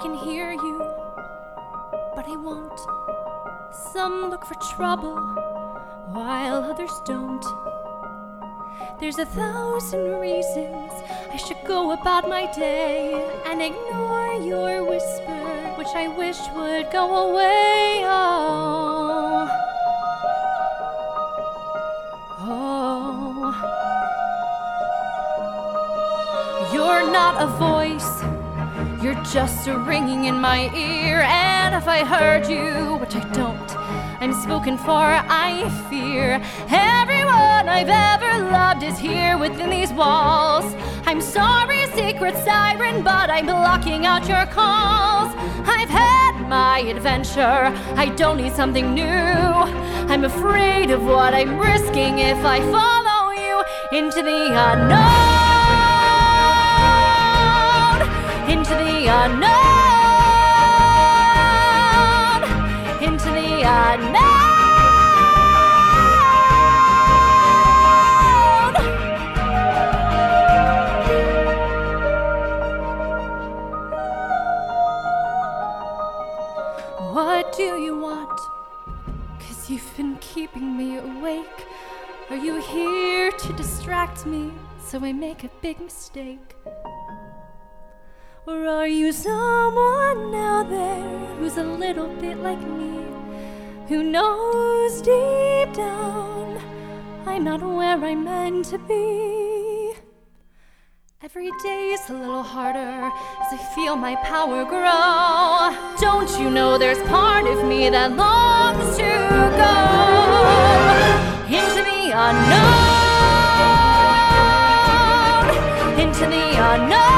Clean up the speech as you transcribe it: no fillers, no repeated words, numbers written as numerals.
can hear you, but I won't. Some look for trouble, while others don't. There's 1,000 reasons I should go about my day and ignore your whisper, which I wish would go away. Oh, you're not a voice, you're just a ringing in my ear. And if I heard you, which I don't, I'm spoken for, I fear. Everyone I've ever loved is here within these walls. I'm sorry, secret siren, but I'm blocking out your calls. I've had my adventure, I don't need something new. I'm afraid of what I'm risking if I follow you into the unknown, into the unknown, into the unknown. What do you want? 'Cause you've been keeping me awake. Are you here to distract me so I make a big mistake? Or are you someone out there who's a little bit like me, who knows deep down I'm not where I'm meant to be? Every day's a little harder as I feel my power grow. Don't you know there's part of me that longs to go into the unknown, into the unknown.